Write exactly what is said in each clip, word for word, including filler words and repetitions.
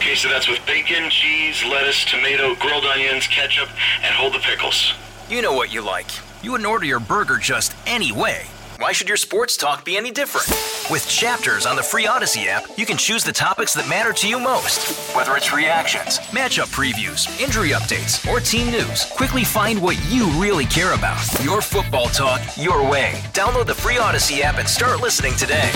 Okay, so that's with bacon, cheese, lettuce, tomato, grilled onions, ketchup, and hold the pickles. You know what you like. You wouldn't order your burger just any way. Why should your sports talk be any different? With Chapters on the free Odyssey app, you can choose the topics that matter to you most. Whether it's reactions, matchup previews, injury updates, or team news, quickly find what you really care about. Your football talk, your way. Download the free Odyssey app and start listening today.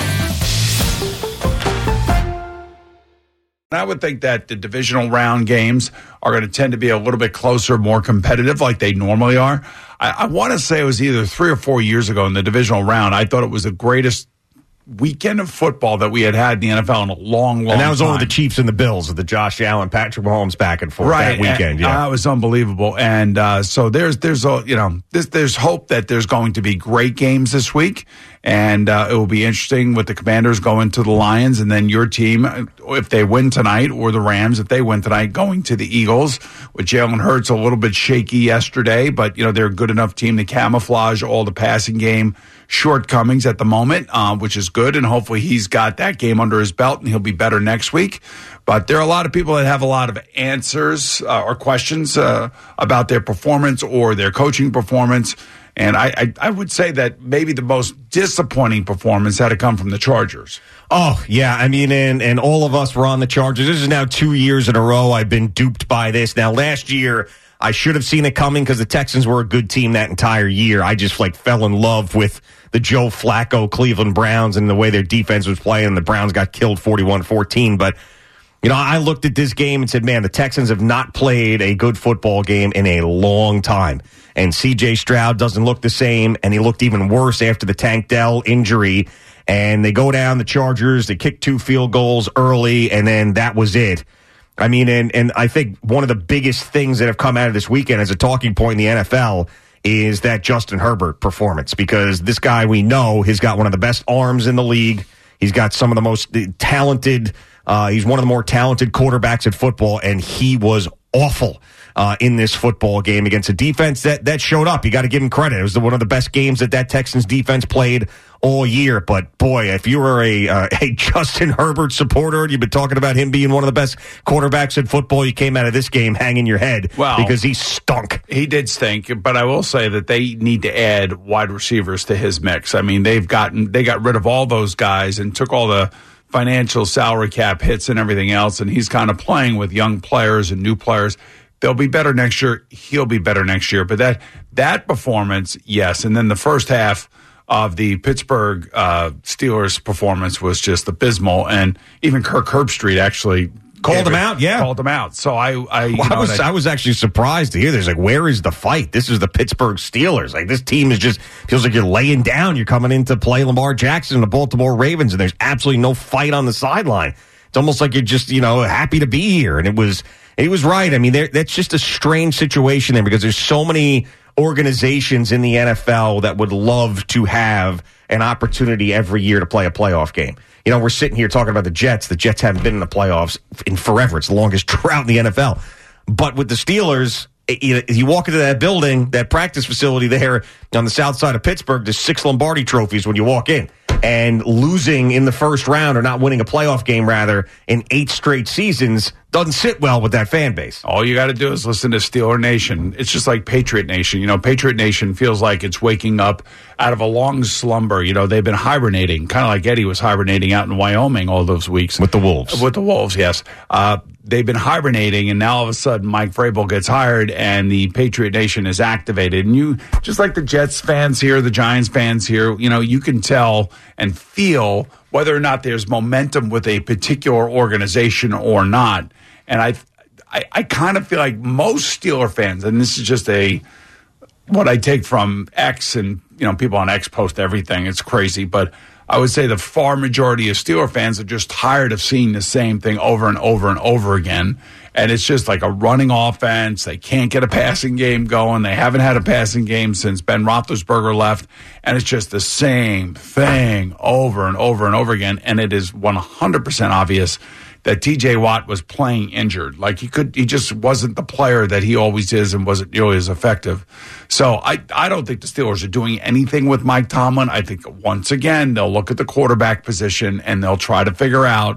I would think that the divisional round games are going to tend to be a little bit closer, more competitive like they normally are. I, I want to say it was either three or four years ago in the divisional round. I thought it was the greatest weekend of football that we had had in the N F L in a long, long And that was time. over the Chiefs and the Bills with the Josh Allen, Patrick Mahomes back and forth right, that weekend. And, yeah, uh, it was unbelievable. And uh, so there's there's a you know there's, there's hope that there's going to be great games this week, and uh, it will be interesting with the Commanders going to the Lions, and then your team, if they win tonight, or the Rams if they win tonight, going to the Eagles. With Jalen Hurts a little bit shaky yesterday, but you know they're a good enough team to camouflage all the passing game shortcomings at the moment, uh, which is good, and hopefully he's got that game under his belt and he'll be better next week. But there are a lot of people that have a lot of answers uh, or questions uh, about their performance or their coaching performance, and I, I, I would say that maybe the most disappointing performance had to come from the Chargers. Oh, yeah. I mean, and, and all of us were on the Chargers. This is now two years in a row I've been duped by this. Now, last year, I should have seen it coming because the Texans were a good team that entire year. I just, like, fell in love with the Joe Flacco Cleveland Browns and the way their defense was playing, and the Browns got killed forty-one fourteen. But, you know, I looked at this game and said, man, the Texans have not played a good football game in a long time. And C J Stroud doesn't look the same, and he looked even worse after the Tank Dell injury. And they go down, the Chargers, they kick two field goals early, and then that was it. I mean, and, and I think one of the biggest things that have come out of this weekend as a talking point in the N F L is that Justin Herbert performance, because this guy we know has got one of the best arms in the league. He's got some of the most talented, uh, he's one of the more talented quarterbacks in football, and he was awful uh, in this football game against a defense that, that showed up. You got to give him credit. It was the, one of the best games that that Texans defense played all year. But, boy, if you were a, uh, a Justin Herbert supporter and you've been talking about him being one of the best quarterbacks in football, you came out of this game hanging your head well, because he stunk. He did stink, but I will say that they need to add wide receivers to his mix. I mean, they've gotten they got rid of all those guys and took all the financial salary cap hits and everything else, and he's kind of playing with young players and new players. They'll be better next year. He'll be better next year. But that that performance, yes. And then the first half of the Pittsburgh uh, Steelers performance was just abysmal. And even Kirk Herbstreit actually called him out. Yeah, called him out. So I, I, you well, know, I was, I, I was actually surprised to hear this. Like, where is the fight? This is the Pittsburgh Steelers. Like, this team is just feels like you're laying down. You're coming in to play Lamar Jackson and the Baltimore Ravens, and there's absolutely no fight on the sideline. It's almost like you're just, you know, happy to be here. And it was, it was right. I mean, that's just a strange situation there because there's so many organizations in the N F L that would love to have an opportunity every year to play a playoff game. You know, we're sitting here talking about the Jets. The Jets haven't been in the playoffs in forever. It's the longest drought in the N F L. But with the Steelers, you, you walk into that building, that practice facility there on the south side of Pittsburgh, there's six Lombardi trophies when you walk in. And losing in the first round, or not winning a playoff game, rather, in eight straight seasons doesn't sit well with that fan base. All you got to do is listen to Steeler Nation. It's just like Patriot Nation. You know, Patriot Nation feels like it's waking up out of a long slumber. You know, they've been hibernating, kind of like Eddie was hibernating out in Wyoming all those weeks. With the Wolves. With the Wolves, yes. Uh, they've been hibernating, and now all of a sudden Mike Vrabel gets hired, and the Patriot Nation is activated. And you, just like the Jets fans here, the Giants fans here, you know, you can tell and feel whether or not there's momentum with a particular organization or not. And I, I, I kind of feel like most Steeler fans, and this is just a what I take from X, and you know, people on X post everything. It's crazy, but I would say the far majority of Steeler fans are just tired of seeing the same thing over and over and over again. And it's just like a running offense. They can't get a passing game going. They haven't had a passing game since Ben Roethlisberger left. And it's just the same thing over and over and over again. And it is one hundred percent obvious that T J Watt was playing injured. Like he could, he just wasn't the player that he always is and wasn't nearly as effective. So I, I don't think the Steelers are doing anything with Mike Tomlin. I think once again, they'll look at the quarterback position and they'll try to figure out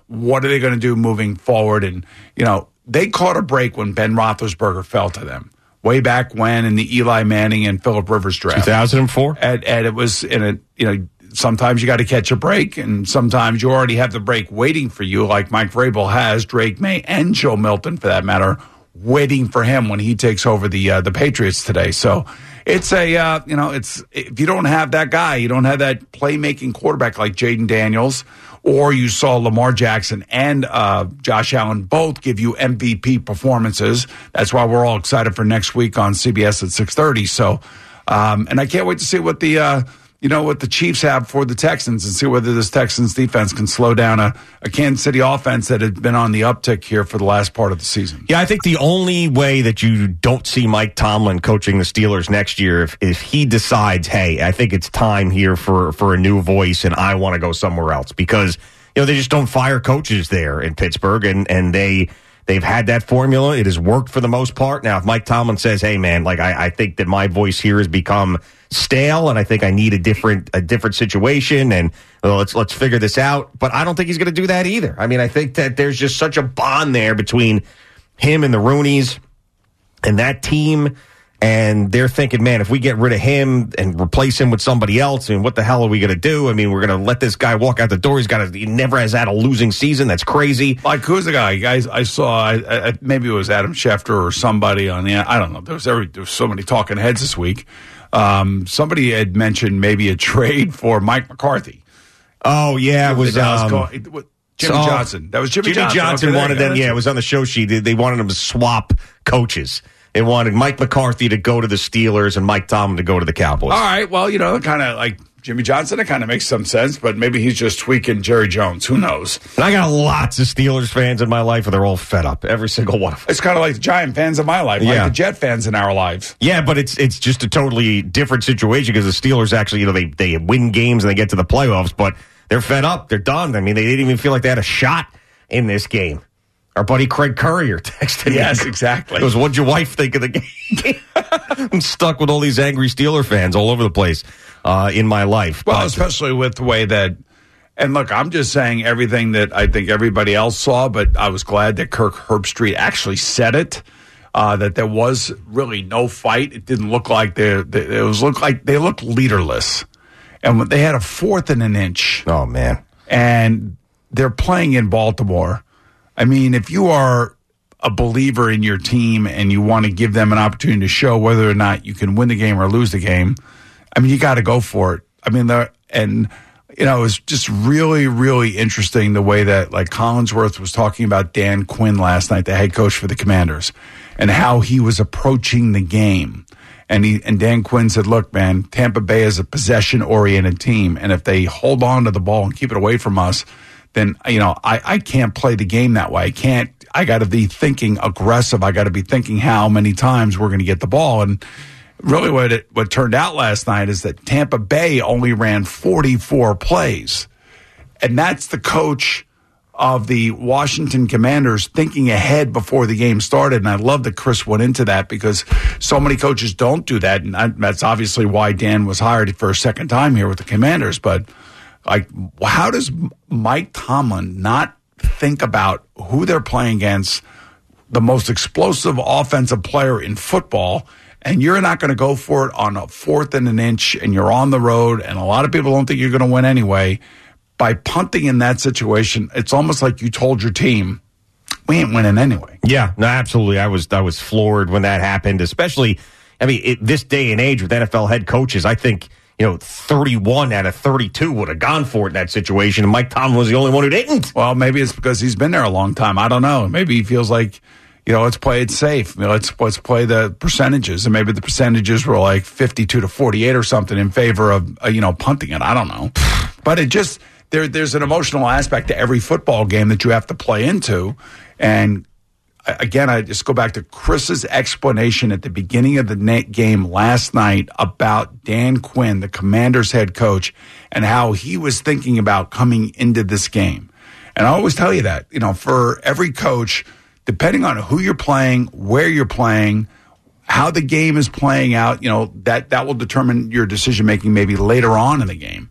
what are they going to do moving forward? And, you know, they caught a break when Ben Roethlisberger fell to them way back when in the Eli Manning and Phillip Rivers draft. two thousand four? And, and it was in a, you know, sometimes you got to catch a break, and sometimes you already have the break waiting for you, like Mike Vrabel has, Drake May, and Joe Milton, for that matter, waiting for him when he takes over the uh, the Patriots today. So it's a, uh, you know, it's if you don't have that guy, you don't have that playmaking quarterback like Jaden Daniels, or you saw Lamar Jackson and uh, Josh Allen both give you M V P performances. That's why we're all excited for next week on C B S at six thirty. So, um, and I can't wait to see what the, uh, you know, what the Chiefs have for the Texans and see whether this Texans defense can slow down a, a Kansas City offense that had been on the uptick here for the last part of the season. Yeah, I think the only way that you don't see Mike Tomlin coaching the Steelers next year if, if he decides, hey, I think it's time here for, for a new voice and I want to go somewhere else, because, you know, they just don't fire coaches there in Pittsburgh, and, and they, they've had that formula. It has worked for the most part. Now, if Mike Tomlin says, hey, man, like I, I think that my voice here has become stale, and I think I need a different a different situation, and well, let's let's figure this out. But I don't think he's going to do that either. I mean, I think that there's just such a bond there between him and the Rooneys and that team, and they're thinking, man, if we get rid of him and replace him with somebody else, and what the hell are we going to do? I mean, we're going to let this guy walk out the door. He's got he never has had a losing season. That's crazy. Like, who's the guy? Guys, I saw, I, I, maybe it was Adam Schefter or somebody on the, I don't know. There was, every, there was so many talking heads this week. Um, somebody had mentioned maybe a trade for Mike McCarthy. Oh, yeah, it was um, Jimmy so, Johnson. That was Jimmy, Jimmy Johnson. Johnson okay, wanted them, yeah, it was on the show sheet. They, they wanted him to swap coaches. They wanted Mike McCarthy to go to the Steelers and Mike Tomlin to go to the Cowboys. All right, well, you know, kind of like Jimmy Johnson, it kind of makes some sense, but maybe he's just tweaking Jerry Jones. Who knows? And I got lots of Steelers fans in my life, and they're all fed up. Every single one of them. It's kind of like the Giant fans in my life, yeah. like the Jet fans in our lives. Yeah, but it's it's just a totally different situation because the Steelers actually, you know, they, they win games and they get to the playoffs, but they're fed up. They're done. I mean, they didn't even feel like they had a shot in this game. Our buddy Craig Courier texted yes, me. Yes, exactly. He goes, what'd your wife think of the game? I'm stuck with all these angry Steeler fans all over the place uh, in my life. Well, but, especially with the way that, and look, I'm just saying everything that I think everybody else saw, but I was glad that Kirk Herbstreit actually said it, uh, that there was really no fight. It didn't look like they, they it was look like they looked leaderless. And when they had a fourth and an inch. Oh, man. And they're playing in Baltimore. I mean, if you are a believer in your team and you want to give them an opportunity to show whether or not you can win the game or lose the game, I mean, you got to go for it. I mean, the, and, you know, it was just really, really interesting the way that, like, Collinsworth was talking about Dan Quinn last night, the head coach for the Commanders, and how he was approaching the game. And he and Dan Quinn said, look, man, Tampa Bay is a possession-oriented team, and if they hold on to the ball and keep it away from us, then, you know, I, I can't play the game that way. I can't, I got to be thinking aggressive. I got to be thinking how many times we're going to get the ball. And really what it, what turned out last night is that Tampa Bay only ran forty-four plays. And that's the coach of the Washington Commanders thinking ahead before the game started. And I love that Chris went into that because so many coaches don't do that. And I, that's obviously why Dan was hired for a second time here with the Commanders. But like, how does Mike Tomlin not think about who they're playing against, the most explosive offensive player in football, and you're not going to go for it on a fourth and an inch, and you're on the road, and a lot of people don't think you're going to win anyway. By punting in that situation, it's almost like you told your team, we ain't winning anyway. Yeah, no, absolutely. I was I was floored when that happened, especially, I mean, it, this day and age with N F L head coaches, I think, you know, thirty-one out of thirty-two would have gone for it in that situation, and Mike Tomlin was the only one who didn't. Well, maybe it's because he's been there a long time. I don't know. Maybe he feels like, you know, let's play it safe. You know, let's let's play the percentages, and maybe the percentages were like fifty-two to forty-eight or something in favor of, uh, you know, punting it. I don't know. But it just, there there's an emotional aspect to every football game that you have to play into. And again, I just go back to Chris's explanation at the beginning of the game last night about Dan Quinn, the Commanders head coach, and how he was thinking about coming into this game. And I always tell you that, you know, for every coach, depending on who you're playing, where you're playing, how the game is playing out, you know, that, that will determine your decision-making maybe later on in the game.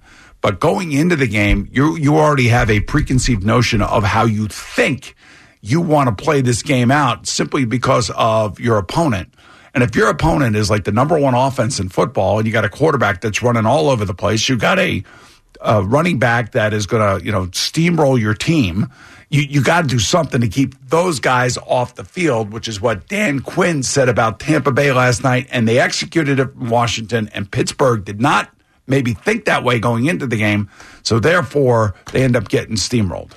But going into the game, you you already have a preconceived notion of how you think you want to play this game out simply because of your opponent. And if your opponent is like the number one offense in football and you got a quarterback that's running all over the place, you got a, a running back that is going to, you know, steamroll your team, you, you got to do something to keep those guys off the field, which is what Dan Quinn said about Tampa Bay last night. And they executed it in Washington, and Pittsburgh did not maybe think that way going into the game. So therefore, they end up getting steamrolled.